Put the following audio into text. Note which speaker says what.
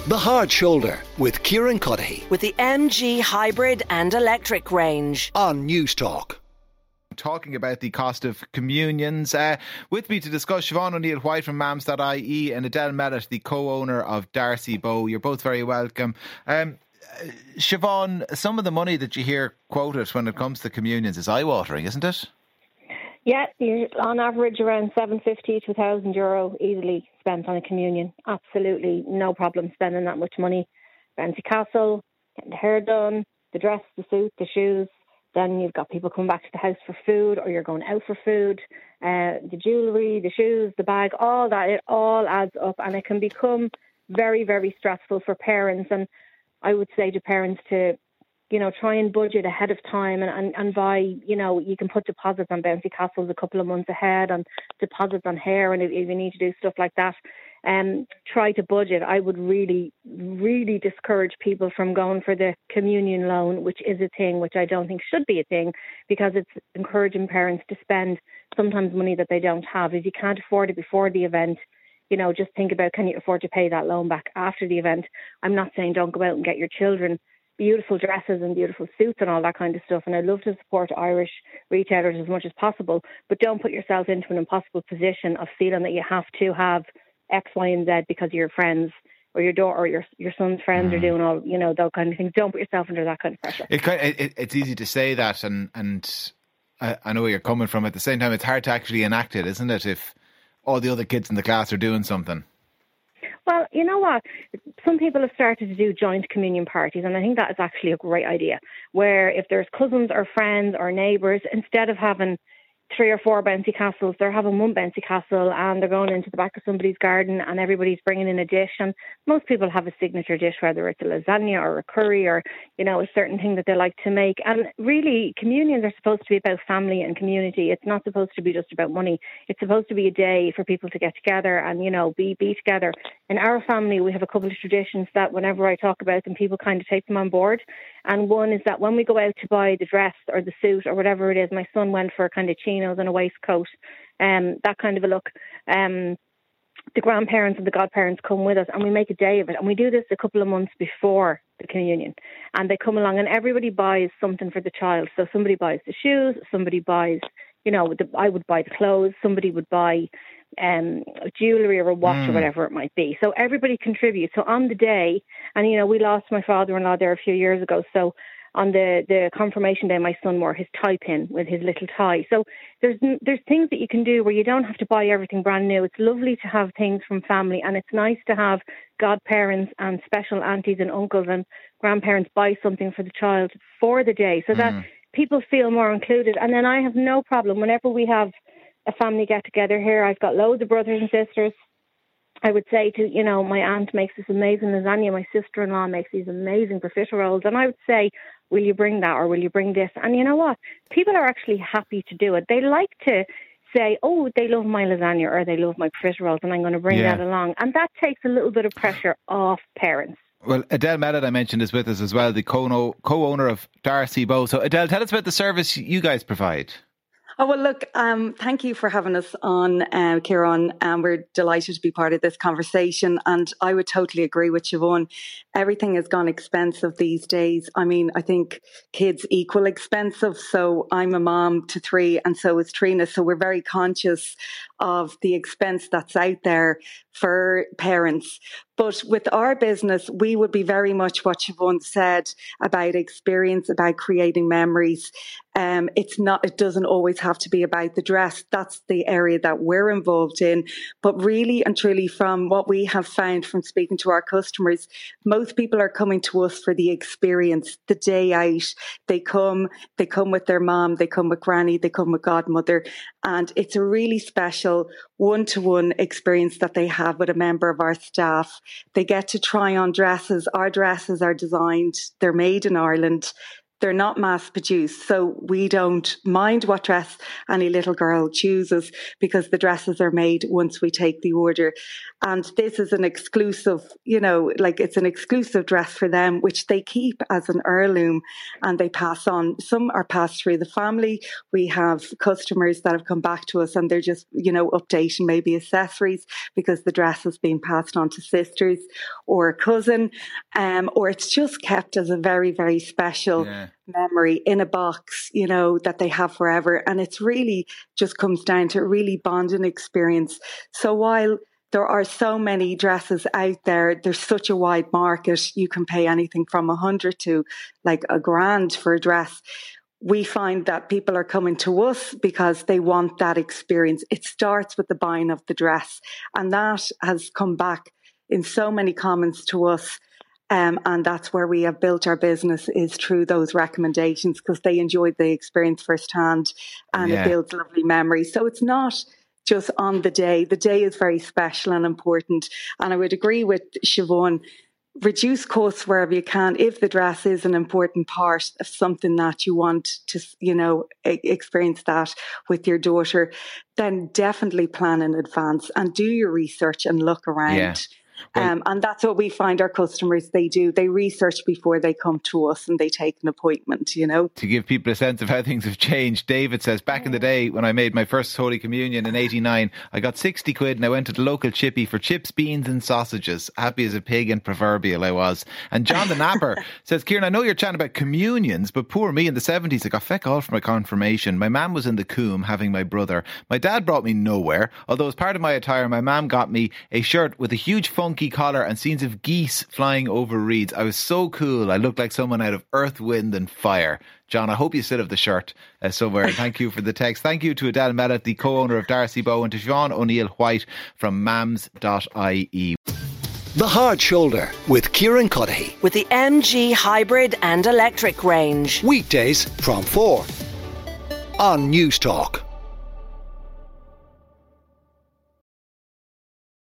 Speaker 1: The Hard Shoulder with Kieran Cuddihy
Speaker 2: with the MG hybrid and electric range
Speaker 1: on News Talk.
Speaker 3: Talking about the cost of communions. With me to discuss, Siobhan O'Neill-White from Mams.ie and Adele Mellett, the co-owner of Darcy Bow. You're both very welcome. Siobhan, some of the money that you hear quoted when it comes to communions is eye-watering, isn't it?
Speaker 4: Yeah, you're on average around €750 to €1,000 easily spent on a communion. Absolutely no problem spending that much money. Bouncy Castle, getting the hair done, the dress, the suit, the shoes. Then you've got people coming back to the house for food, or you're going out for food. The jewellery, the shoes, the bag, all that, it all adds up, and it can become very, very stressful for parents. And I would say to parents to, try and budget ahead of time and buy, you can put deposits on Bouncy Castles a couple of months ahead and deposits on hair, and if you need to do stuff like that, try to budget. I would really, really discourage people from going for the communion loan, which is a thing, which I don't think should be a thing, because it's encouraging parents to spend sometimes money that they don't have. If you can't afford it before the event, just think about, can you afford to pay that loan back after the event? I'm not saying don't go out and get your children beautiful dresses and beautiful suits and all that kind of stuff. And I'd love to support Irish retailers as much as possible, but don't put yourself into an impossible position of feeling that you have to have X, Y, and Z because your friends or your daughter or your son's friends are doing all, those kind of things. Don't put yourself under that kind of pressure.
Speaker 3: It's easy to say that, and I know where you're coming from. At the same time, it's hard to actually enact it, isn't it, if all the other kids in the class are doing something?
Speaker 4: Well, you know what? Some people have started to do joint communion parties, and I think that is actually a great idea, where if there's cousins or friends or neighbours, instead of having 3 or 4 bouncy castles, they're having one bouncy castle, and they're going into the back of somebody's garden and everybody's bringing in a dish. And most people have a signature dish, whether it's a lasagna or a curry or, a certain thing that they like to make. And really, communions are supposed to be about family and community. It's not supposed to be just about money. It's supposed to be a day for people to get together and, be together. In our family, we have a couple of traditions that whenever I talk about them, people kind of take them on board. And one is that when we go out to buy the dress or the suit or whatever it is, my son went for kind of chinos and a waistcoat, that kind of a look. The grandparents and the godparents come with us and we make a day of it. And we do this a couple of months before the communion. And they come along and everybody buys something for the child. So somebody buys the shoes, somebody buys, I would buy the clothes, somebody would buy jewellery or a watch or whatever it might be. So everybody contributes. So on the day, and we lost my father-in-law there a few years ago, so on the confirmation day, my son wore his tie pin with his little tie. So there's things that you can do where you don't have to buy everything brand new. It's lovely to have things from family, and it's nice to have godparents and special aunties and uncles and grandparents buy something for the child for the day, so that people feel more included. And then I have no problem whenever we have a family get together here. I've got loads of brothers and sisters. I would say to, my aunt makes this amazing lasagna. My sister-in-law makes these amazing profiteroles. And I would say, will you bring that or will you bring this? And you know what? People are actually happy to do it. They like to say, oh, they love my lasagna or they love my profiteroles and I'm going to bring that along. And that takes a little bit of pressure off parents.
Speaker 3: Well, Adele Mellett, I mentioned, is with us as well, the co-owner of Darcy Bow. So Adele, tell us about the service you guys provide.
Speaker 5: Oh, well, look, thank you for having us on, Kieran. We're delighted to be part of this conversation. And I would totally agree with Siobhan. Everything has gone expensive these days. I mean, I think kids equal expensive. So I'm a mom to 3 and so is Trina. So we're very conscious of the expense that's out there for parents. But with our business, we would be very much what Siobhan said about experience, about creating memories. It doesn't always have to be about the dress. That's the area that we're involved in. But really and truly, from what we have found from speaking to our customers, most people are coming to us for the experience, the day out. They come with their mom, they come with granny, they come with godmother. And it's a really special one-to-one experience that they have with a member of our staff. They get to try on dresses. Our dresses are designed, they're made in Ireland. They're not mass produced. So we don't mind what dress any little girl chooses because the dresses are made once we take the order. And this is an exclusive, it's an exclusive dress for them, which they keep as an heirloom and they pass on. Some are passed through the family. We have customers that have come back to us and they're just, updating maybe accessories because the dress has been passed on to sisters or a cousin, or it's just kept as a very, very special memory in a box, that they have forever. And it's really just comes down to a really bonding experience. So while there are so many dresses out there, there's such a wide market. You can pay anything from 100 to like $1,000 for a dress. We find that people are coming to us because they want that experience. It starts with the buying of the dress. And that has come back in so many comments to us. And that's where we have built our business, is through those recommendations, because they enjoyed the experience firsthand and it builds lovely memories. So it's not just on the day. The day is very special and important. And I would agree with Siobhan, reduce costs wherever you can. If the dress is an important part of something that you want to, experience that with your daughter, then definitely plan in advance and do your research and look around. Yeah. And that's what we find our customers, they do. They research before they come to us and they take an appointment, To
Speaker 3: give people a sense of how things have changed, David says, back in the day when I made my first Holy Communion in 89, I got 60 quid and I went to the local chippy for chips, beans and sausages. Happy as a pig and proverbial I was. And John the Napper says, Kieran, I know you're chatting about communions, but poor me, in the 70s I got feck all for my confirmation. My mum was in the Coombe having my brother. My dad brought me nowhere, although as part of my attire my mum got me a shirt with a huge funky collar and scenes of geese flying over reeds. I was so cool. I looked like someone out of Earth, Wind and Fire. John, I hope you still have the shirt somewhere. Thank you for the text. Thank you to Adele Mellett, the co-owner of Darcy Bow, and to Siobhan O'Neill White from mams.ie.
Speaker 1: The Hard Shoulder with Kieran Cuddihy.
Speaker 2: With the MG hybrid and electric range.
Speaker 1: Weekdays from 4 on News Talk.